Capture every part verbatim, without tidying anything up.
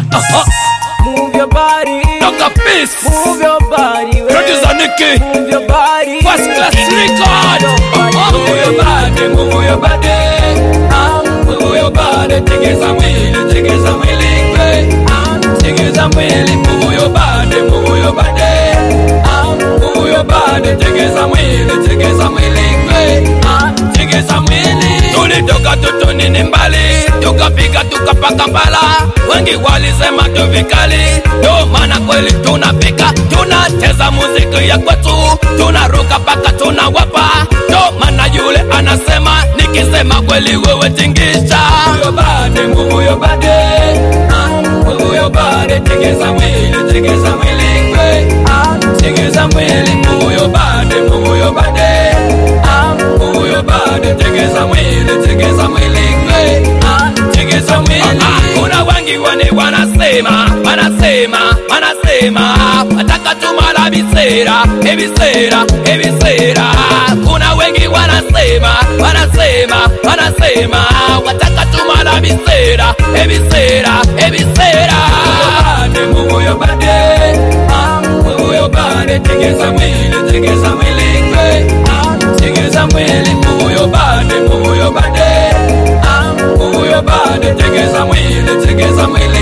Uh-huh. Move your body. Doctor Peace. Move your body. Producer Nicky. Move your body. First class record. Uh-huh. Move your body, move your body. Um, move your body. Tegeza mwili, tegeza mwili. Um, tegeza mwili. Move your body, move your body. Um, move your body. Tegeza mwili, tegeza mwili. Um, tegeza mwili. Tulitoka tutoni ni mbali, tukafika tukapaka mbala. Wengi walisema tuvikali, ndo maana kweli tunapika. Tunacheza muziki ya kwetu, tunaruka paka tunawapa. Ndo maana yule anasema, nikisema kweli wewe tingisha. Move your body, move your body. Move your body, tegeza mwili, tegeza mwili. Tegeza mwili, move your body, move your body. Move your body, tegeza mwili, tegeza mwili. Tegeza mwili. Kuna wengi wane wanasema, wanasema, wanasema wataka tumala bisera, ebisera, ebisera. Kuna wengi wanasema, wanasema, wanasema wataka tumala bisera, ebisera, ebisera. Move your body, move your body, tegeza mwili, tegeza mwili. Tegeza mwili, move your body, move your body. Move your body, tegeza mwili, tegeza mwili.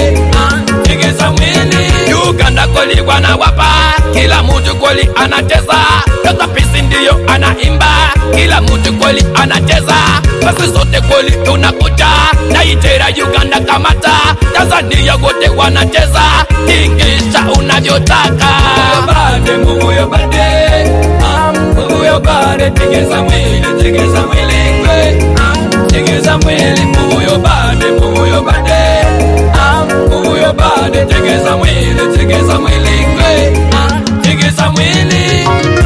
Tegeza mwili. Uganda kweli wanawapa, kila mtu kweli anacheza. Doctor Peace ndiyo anaimba, kila mtu kweli anacheza. Basi zote kweli tunakuja, Nigeria, Uganda kamata, Tanzania wote wanacheza. Tingisha unavyotaka. Move your body, move your body, tegeza mwili, tegeza mwili. Tegeza mwili, move your body, move your body. Move your body, tegeza mwili, tegeza mwili. Tegeza mwili.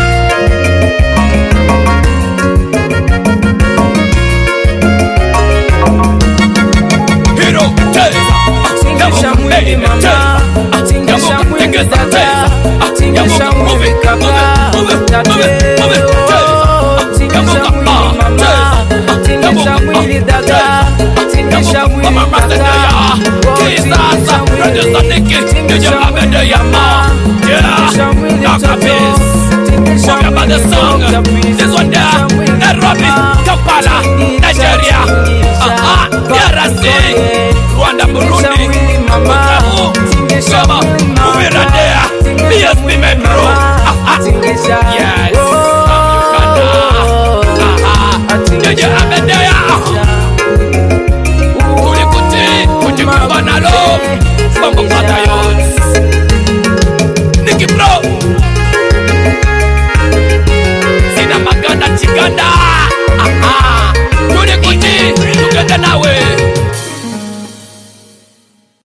Hero, tegeza. Tingisha mwili mama, tingisha mwili dada, tingisha mwili kaka, tate. Tingisha mwili mama, tingisha mwili dada, tingisha mwili kaka. Tingisha mwili, tingisha mwili mama, tingisha mwili dada. Talk about the song. This one there, Nairobi, Kampala, Nigeria, uh-huh, D R C, Rwanda, Burundi, Bukavu, Goma,